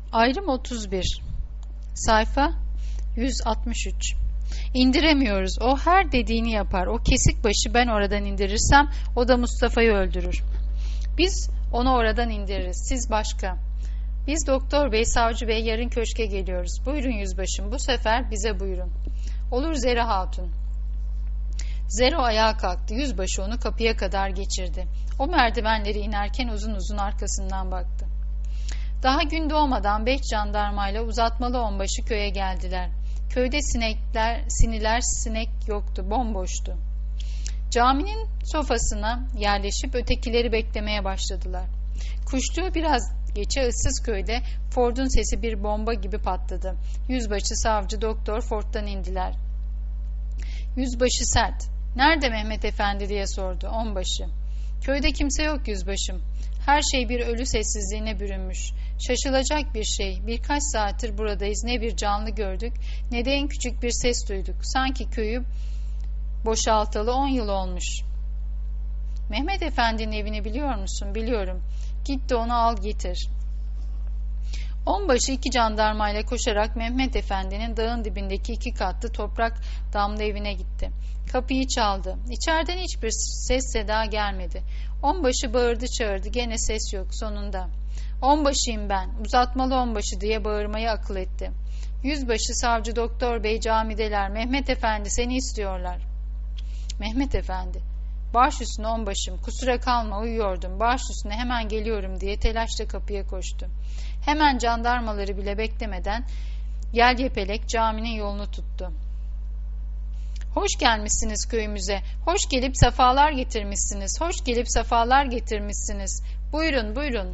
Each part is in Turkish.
Ayrım 31. Sayfa 163. İndiremiyoruz. O her dediğini yapar. O kesik başı ben oradan indirirsem o da Mustafa'yı öldürür. Biz onu oradan indiririz. Siz başka. Biz doktor bey, savcı bey yarın köşke geliyoruz. Buyurun yüzbaşım, bu sefer bize buyurun. Olur Zera Hatun. Zero ayağa kalktı. Yüzbaşı onu kapıya kadar geçirdi. O merdivenleri inerken uzun uzun arkasından baktı. Daha gün doğmadan 5 jandarmayla uzatmalı onbaşı köye geldiler. Köyde sinek yoktu, bomboştu. Caminin sofasına yerleşip ötekileri beklemeye başladılar. Kuşluğu biraz geçe ıssız köyde Ford'un sesi bir bomba gibi patladı. Yüzbaşı, savcı, doktor Ford'dan indiler. Yüzbaşı sert. "Nerede Mehmet Efendi?" diye sordu onbaşı. "Köyde kimse yok yüzbaşım. Her şey bir ölü sessizliğine bürünmüş. Şaşılacak bir şey. Birkaç saattir buradayız. Ne bir canlı gördük ne de en küçük bir ses duyduk. Sanki köyü boşaltalı 10 yıl olmuş." "Mehmet Efendi'nin evini biliyor musun?" "Biliyorum. Git de onu al getir." Onbaşı 2 jandarmayla koşarak Mehmet Efendi'nin dağın dibindeki 2 katlı toprak damlı evine gitti. Kapıyı çaldı. İçeriden hiçbir ses seda gelmedi. Onbaşı bağırdı çağırdı. Gene ses yok. Sonunda "Onbaşıyım ben. Uzatmalı onbaşı" diye bağırmayı akıl etti. Yüzbaşı, savcı, doktor bey camideler. "Mehmet Efendi seni istiyorlar." "Mehmet Efendi." "Baş üstüne onbaşım. Kusura kalma, uyuyordum. Baş üstüne hemen geliyorum" diye telaşla kapıya koştu. Hemen jandarmaları bile beklemeden yelyepelek caminin yolunu tuttu. "Hoş gelmişsiniz köyümüze. Hoş gelip sefalar getirmişsiniz. Hoş gelip sefalar getirmişsiniz. Buyurun, buyurun."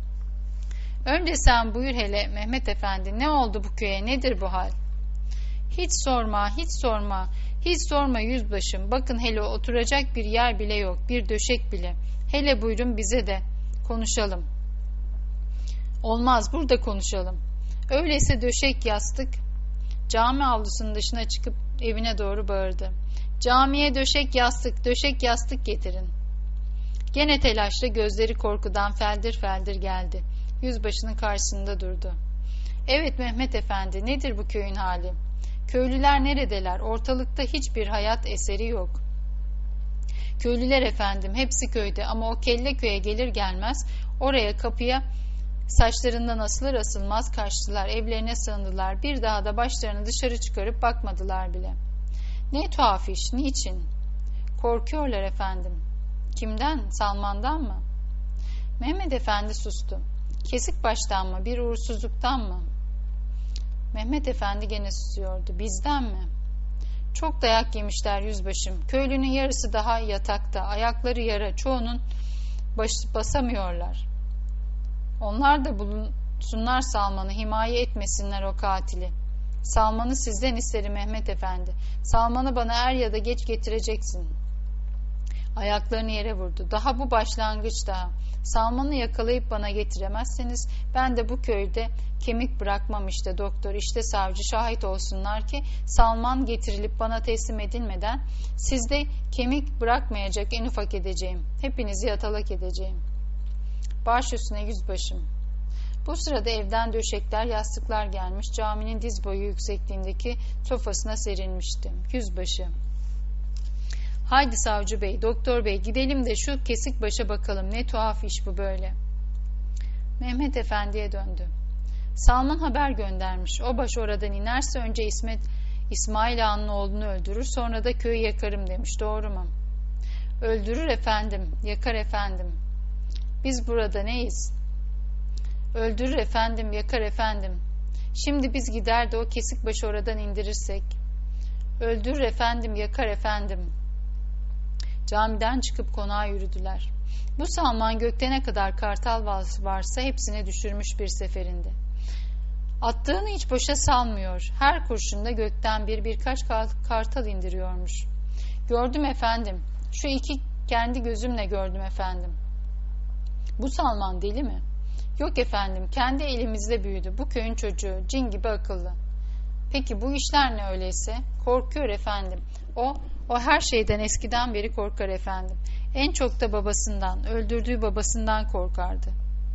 "Önce sen buyur hele Mehmet Efendi. Ne oldu bu köye? Nedir bu hal?" "Hiç sorma, hiç sorma. Hiç sorma yüzbaşım. Bakın hele oturacak bir yer bile yok. Bir döşek bile. Hele buyurun bize de konuşalım." "Olmaz, burada konuşalım." "Öyleyse döşek yastık." Cami avlusunun dışına çıkıp evine doğru bağırdı. "Camiye döşek yastık getirin." Gene telaşla, gözleri korkudan feldir feldir geldi. Yüzbaşının karşısında durdu. "Evet Mehmet Efendi, nedir bu köyün hali? Köylüler neredeler? Ortalıkta hiçbir hayat eseri yok." "Köylüler efendim, hepsi köyde ama o kelle köye gelir gelmez oraya kapıya saçlarından asılır asılmaz kaçtılar, evlerine sığındılar. Bir daha da başlarını dışarı çıkarıp bakmadılar bile." "Ne tuhaf iş, niçin?" "Korkuyorlar efendim." "Kimden? Salman'dan mı?" Mehmet Efendi sustu. "Kesik baştan mı? Bir uğursuzluktan mı?" Mehmet Efendi gene susuyordu. "Bizden mi?" "Çok dayak yemişler yüzbaşım. Köylünün yarısı daha yatakta. Ayakları yara. Çoğunun basamıyorlar. Onlar da bulsunlar Salman'ı. Himaye etmesinler o katili. Salman'ı sizden isterim Mehmet Efendi. Salman'ı bana er ya da geç getireceksin." Ayaklarını yere vurdu. "Daha bu başlangıç daha. Salman'ı yakalayıp bana getiremezseniz ben de bu köyde kemik bırakmam işte doktor, işte savcı, şahit olsunlar ki Salman getirilip bana teslim edilmeden sizde kemik bırakmayacak en ufak edeceğim. Hepinizi yatalak edeceğim." "Baş üstüne yüzbaşım." Bu sırada evden döşekler, yastıklar gelmiş, caminin diz boyu yüksekliğindeki sofasına serilmişti. Yüzbaşı: "Haydi savcı bey, doktor bey, gidelim de şu kesik başa bakalım. Ne tuhaf iş bu böyle." Mehmet Efendi'ye döndü. "Salman haber göndermiş. O baş oradan inerse önce İsmail Ağa'nın oğlunu öldürür, sonra da köyü yakarım demiş. Doğru mu?" "Öldürür efendim, yakar efendim. Biz burada neyiz?" "Öldürür efendim, yakar efendim. Şimdi biz gider de o kesik başı oradan indirirsek." "Öldürür efendim, yakar efendim." Camiden çıkıp konağa yürüdüler. Bu Salman gökte ne kadar kartal varsa hepsini düşürmüş bir seferinde. Attığını hiç boşa salmıyor. Her kurşunda gökten birkaç kartal indiriyormuş. "Gördüm efendim. Şu 2 kendi gözümle gördüm efendim." "Bu Salman deli mi?" "Yok efendim, kendi elimizde büyüdü. Bu köyün çocuğu, cin gibi akıllı." "Peki bu işler ne öyleyse?" "Korkuyor efendim. O her şeyden eskiden beri korkar efendim. En çok da babasından, öldürdüğü babasından korkardı."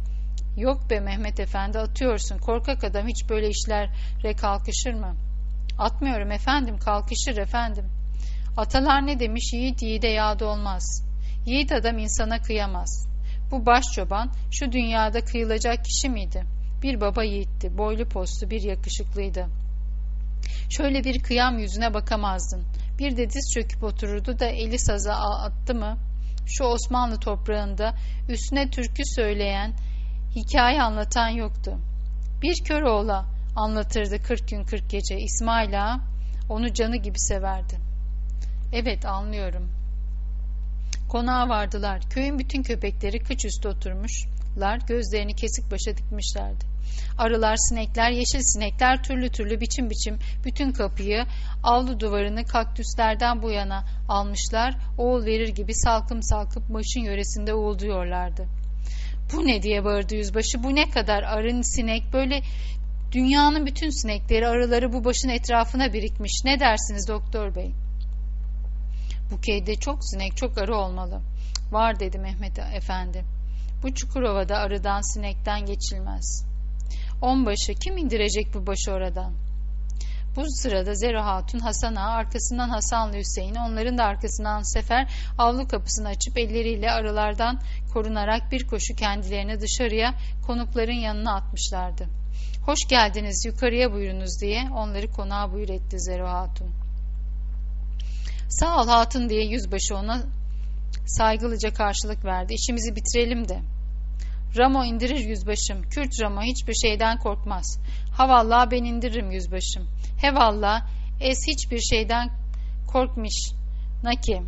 Yok be Mehmet Efendi, atıyorsun. Korkak adam hiç böyle işlere kalkışır mı? Atmıyorum efendim, kalkışır efendim. Atalar ne demiş? Yiğit yiğide yağda olmaz. Yiğit adam insana kıyamaz. Bu başçoban şu dünyada kıyılacak kişi miydi? Bir baba yiğitti, boylu postlu bir yakışıklıydı. Şöyle bir kıyam yüzüne bakamazdın. Bir de diz çöküp otururdu da eli saza attı mı? Şu Osmanlı toprağında üstüne türkü söyleyen, hikaye anlatan yoktu. Bir kör oğla anlatırdı 40 gün 40 gece. İsmail Ağa onu canı gibi severdi. Evet, anlıyorum. Konağa vardılar. Köyün bütün köpekleri kıç üstü oturmuşlar. Gözlerini kesik başa dikmişlerdi. Arılar, sinekler, yeşil sinekler türlü türlü biçim biçim bütün kapıyı, avlu duvarını kaktüslerden bu yana almışlar. Oğul verir gibi salkım salkıp başın yöresinde uğulduyorlardı. Bu ne diye bağırdı yüzbaşı. Bu ne kadar arı, sinek, böyle dünyanın bütün sinekleri, arıları bu başın etrafına birikmiş. Ne dersiniz doktor bey? Bu köyde çok sinek, çok arı olmalı. Var dedi Mehmet Efendi. Bu Çukurova'da arıdan, sinekten geçilmez. Onbaşı, kim indirecek bu başı oradan? Bu sırada Zero Hatun, Hasan Ağa, arkasından Hasanlı Hüseyin, onların da arkasından Sefer avlu kapısını açıp elleriyle arılardan korunarak bir koşu kendilerini dışarıya, konukların yanına atmışlardı. Hoş geldiniz, yukarıya buyurunuz diye onları konağa buyur etti Zero Hatun. Sağ ol hatun diye yüzbaşı ona saygılıca karşılık verdi. İşimizi bitirelim de. Ramo indirir yüzbaşım. Kürt Ramo hiçbir şeyden korkmaz. Havallah ben indiririm yüzbaşım. Hevallah es hiçbir şeyden korkmuş. Naki.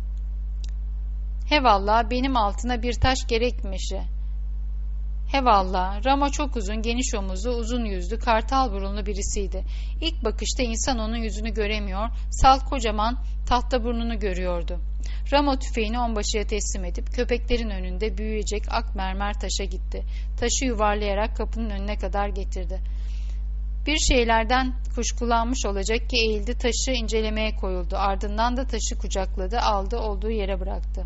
Hevallah benim altına bir taş gerekmişi. Hevallah, Ramo çok uzun, geniş omuzlu, uzun yüzlü, kartal burunlu birisiydi. İlk bakışta insan onun yüzünü göremiyor, salt kocaman tahta burnunu görüyordu. Ramo tüfeğini onbaşıya teslim edip köpeklerin önünde büyüyecek ak mermer taşa gitti. Taşı yuvarlayarak kapının önüne kadar getirdi. Bir şeylerden kuşkulanmış olacak ki eğildi, taşı incelemeye koyuldu. Ardından da taşı kucakladı, aldı, olduğu yere bıraktı.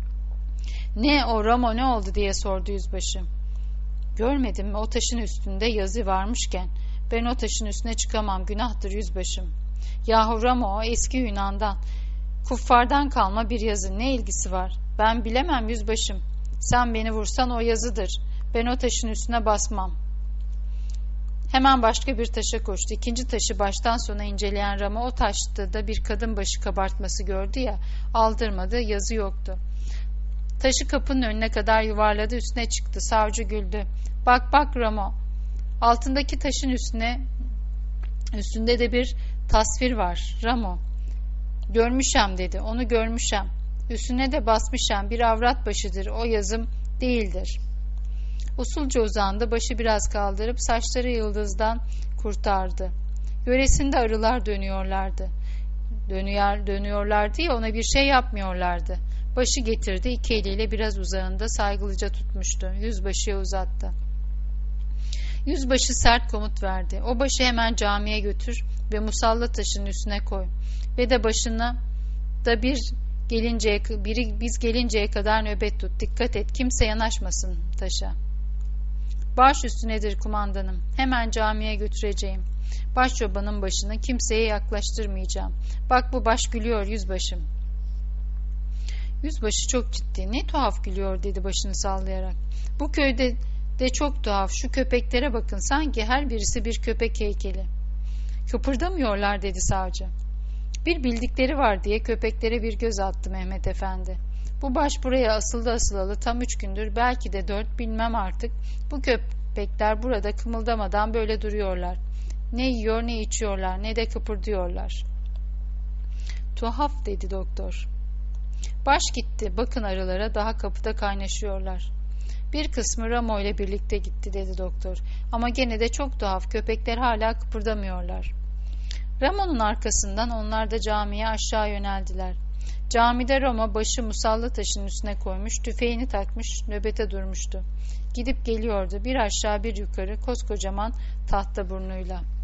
Ne o Ramo, ne oldu diye sordu yüzbaşı. Görmedin mi o taşın üstünde yazı varmışken? Ben o taşın üstüne çıkamam, günahtır yüzbaşım. Yahu Ramo o eski Yunan'dan, kuffardan kalma bir yazı, ne ilgisi var? Ben bilemem yüzbaşım. Sen beni vursan o yazıdır. Ben o taşın üstüne basmam. Hemen başka bir taşa koştu. İkinci taşı baştan sona inceleyen Ramo o taşta da bir kadın başı kabartması gördü ya, aldırmadı, yazı yoktu. Taşı kapının önüne kadar yuvarladı, üstüne çıktı. Savcı güldü. Bak bak Ramo, altındaki taşın üstünde de bir tasvir var Ramo. Görmüşem dedi, onu görmüşem. Üstüne de basmışam, bir avrat başıdır, o yazım değildir. Usulca uzandı, başı biraz kaldırıp saçları yıldızdan kurtardı. Yöresinde arılar dönüyorlardı. Dönüyorlardı ya, ona bir şey yapmıyorlardı. Başı getirdi, iki eliyle biraz uzağında saygılıca tutmuştu. Yüzbaşıya uzattı. Yüzbaşı sert komut verdi. O başı hemen camiye götür ve musalla taşının üstüne koy. Ve de başına da biz gelinceye kadar nöbet tut. Dikkat et, kimse yanaşmasın taşa. Baş üstünedir kumandanım. Hemen camiye götüreceğim. Başçobanın başını kimseye yaklaştırmayacağım. Bak bu baş gülüyor yüzbaşım. Yüzbaşı çok ciddi. Ne tuhaf gülüyor dedi başını sallayarak. Bu köyde de çok tuhaf. Şu köpeklere bakın, sanki her birisi bir köpek heykeli. Kıpırdamıyorlar dedi savcı. Bir bildikleri var diye köpeklere bir göz attı Mehmet Efendi. Bu baş buraya asıldı asılalı tam 3 gündür, belki de 4, bilmem artık. Bu köpekler burada kımıldamadan böyle duruyorlar. Ne yiyor ne içiyorlar, ne de kıpırdıyorlar. Tuhaf dedi doktor. Baş gitti, bakın arılara, daha kapıda kaynaşıyorlar. Bir kısmı Ramo ile birlikte gitti dedi doktor. Ama gene de çok tuhaf, köpekler hala kıpırdamıyorlar. Ramo'nun arkasından onlar da camiye aşağı yöneldiler. Camide Ramo başı musalla taşın üstüne koymuş, tüfeğini takmış, nöbete durmuştu. Gidip geliyordu, bir aşağı bir yukarı, koskocaman tahta burnuyla.